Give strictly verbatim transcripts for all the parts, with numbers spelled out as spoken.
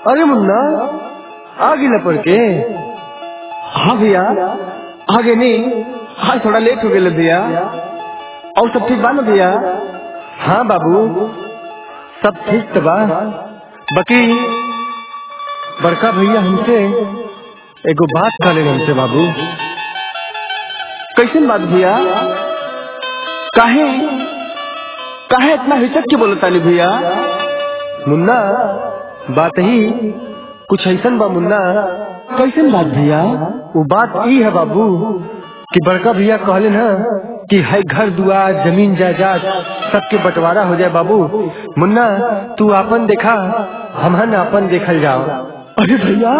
अरे मुन्ना आ गिला पड़ के। हाँ भैया आगे नहीं, हाँ थोड़ा लेट हो गया भैया। और सब ठीक बा ना भैया? हाँ बाबू सब ठीक तो बा, बाकी बड़का भैया हमसे एगो बात करे हमसे। बाबू कैसे बात भैया? काहे काहे इतना हिचक के बोलता नहीं भैया? मुन्ना बात ही कुछ ऐसा बा मुन्ना। कैसे बात भैया? वो बात ई है बाबू कि बड़का भैया कहले ना कि है घर दुआर जमीन जायदाद सबके बंटवारा हो जाए। बाबू मुन्ना तू आपन देखा, हमहन आपन देखल जाओ। अरे भैया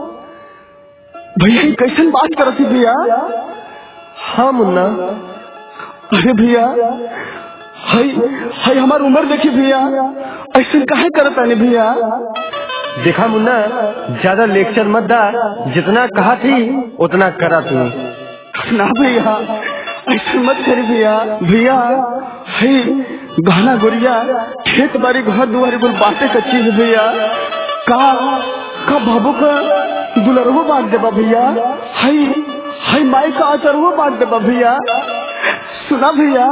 भैया कैसे बात करती भैया? हाँ मुन्ना। अरे भैया हाय हाय हमार उम्र देखी भैया, ऐसे काहे करता नहीं भैया? देखा मुन्ना ज्यादा लेक्चर मत दा, जितना कहा थी उतना करा तू ना भैया। ऐसे मत कर भैया। भैया है गहना गुड़िया खेत बाड़ी घर दुआरी बोल बातें का चीज भैया। का का बाबू का दुलरवो बांट देबा भैया, हाय हाय माई का आचरवो बांट देबा भैया। सुना भैया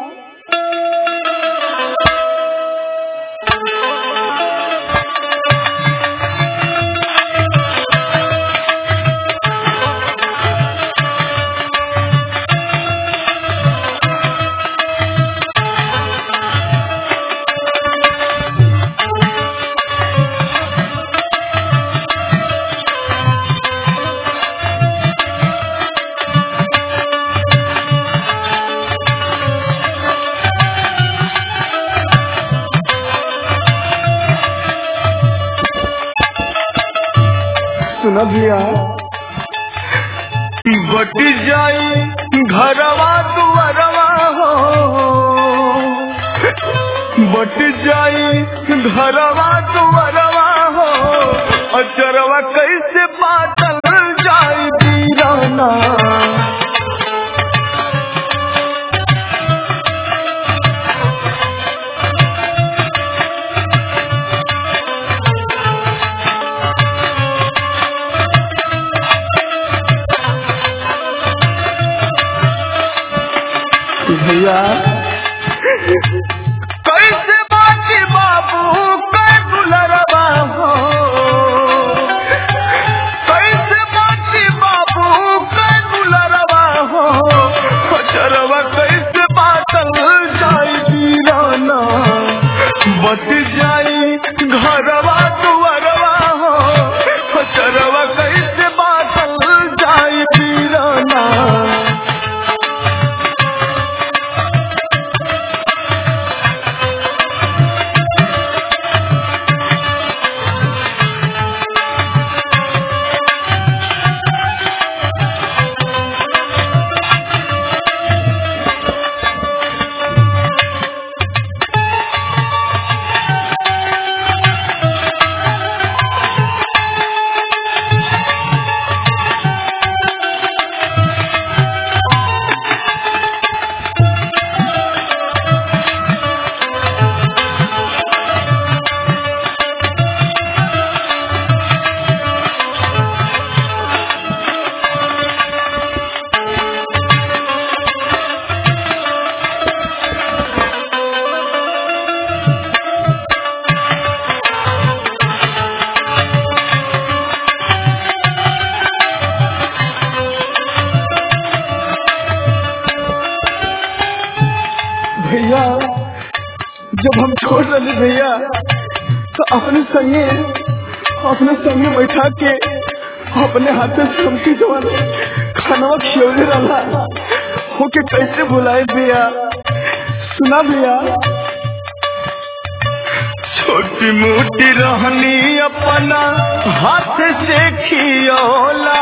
सुना भैया बट जाई घरवा दुआरवा हो, बट जाई घरवा दुआरवा हो, अचरवा कैसे बाटल जाई दीवाना। भैया कैसे बाटी बाबू के दुलरवा हो, कैसे बाटी बाबू के दुलरवा हो, अचरवा कैसे बाटल जाई दीवाना। बच जाई घरवा दुआरवा हो, अचरवा कैसे बाटल जाई दीवाना। भैया जब हम छोड़ रहे भैया तो अपने संगे अपने संगे बैठा के अपने हाथ से चमकी जवान खाना खिलौने रहा होके कैसे भुलाए भैया? सुना भैया छोटी मोटी रहनी अपना हाथ से खियोला,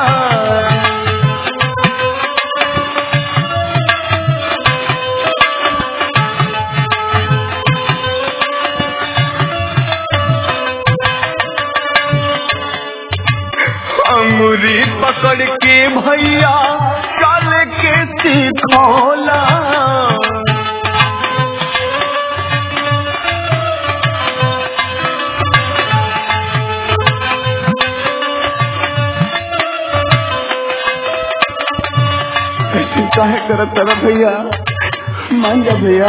अंगुरी पकड़ के भैया चल के सिखौला। करत तरह भैया, मान जा भैया।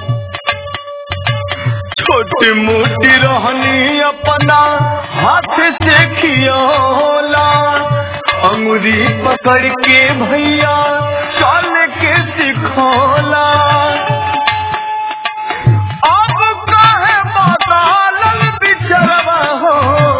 छोटी मोटी रहनी अपना हाथ से खियोला, अंगुरी पकड़ के भैया चल के सिखोला। अब काहे बदलल बिछड़वा हो,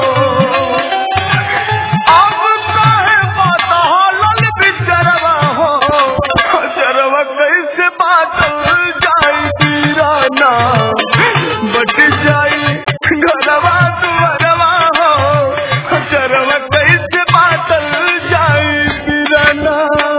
अब काहे बदलल बिछड़वा हो, चरवा कैसे बादल जाई दीवाना, बट जाई घरवा दुआरवा हो, चरवा कैसे बादल जाई दीवाना।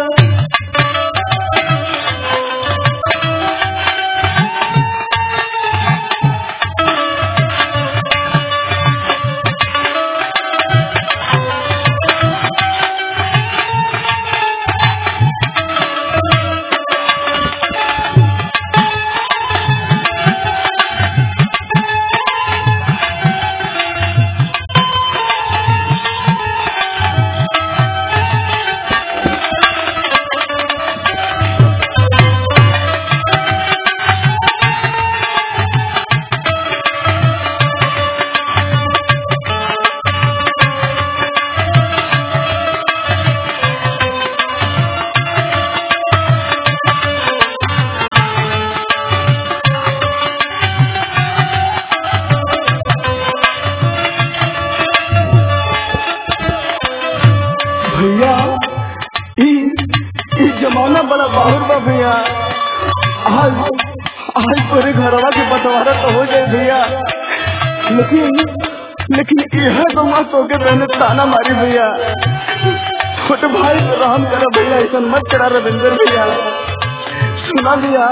भैया ई ई जमाना बड़ा बाहुर बा भैया। आज आज पूरे घरवा के बंटवारा तो हो जाए भैया, लेकिन लेकिन यह तो माँ तो के मैंने ताना मारी भैया। छोटे भाई को रहम करा भैया, ऐसा मत करा रविंदर भैया। सुना भैया,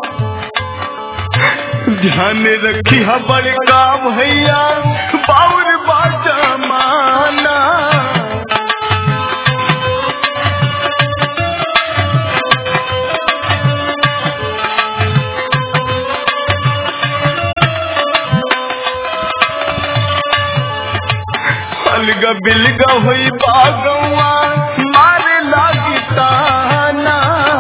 ध्यान रखी है बड़का भैया, बाउर बा जमाना। अलगा बिलगा हुई बागवा मारे लागी ताना।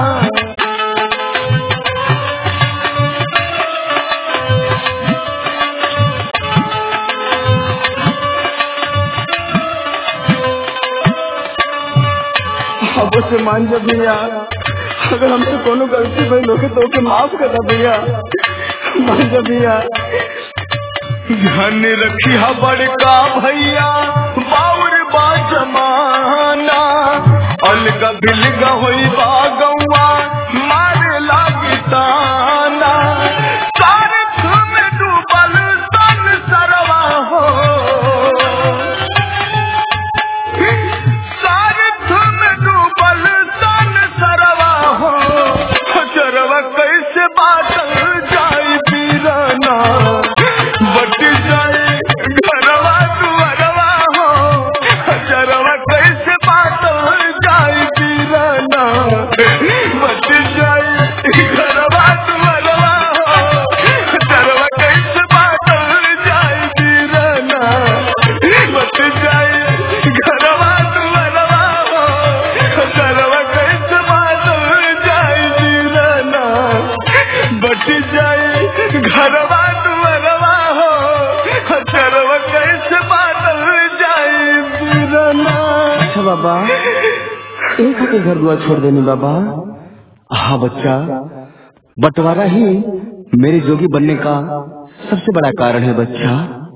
अब से मान जा भैया, अगर हमसे कोनो गलती भई लोगे तो ओके माफ कर दे भैया, मान जा भैया। ध्यान रखी है बड़का भैया, बाउर बा जमाना। अलगा बिलगा हुई बागवा मारे लागी ताना। सारथ में डूबल सन सरवा हो, सारथ में डूबल सन सरवा हो, चरवा कैसे बादल जाई पीराना, बट जाए घरवा दुआरवा हो, चरवा कैसे बादल जाई पीराना, बट जाए घरवा दुआरवा हो, चरवा कैसे बादल जाई पीराना, बट जाए घरवा दुआरवा हो, चरवा कैसे बादल जाई पीराना, बट जाए घरवा दुआरवा हो, चरवा कैसे बादल जाई पीराना। अच्छा बाबा, एक हाथ घर दुआर छोड़ देनी बाबा। हाँ बच्चा, बंटवारा ही मेरे जोगी बनने का सबसे बड़ा कारण है बच्चा।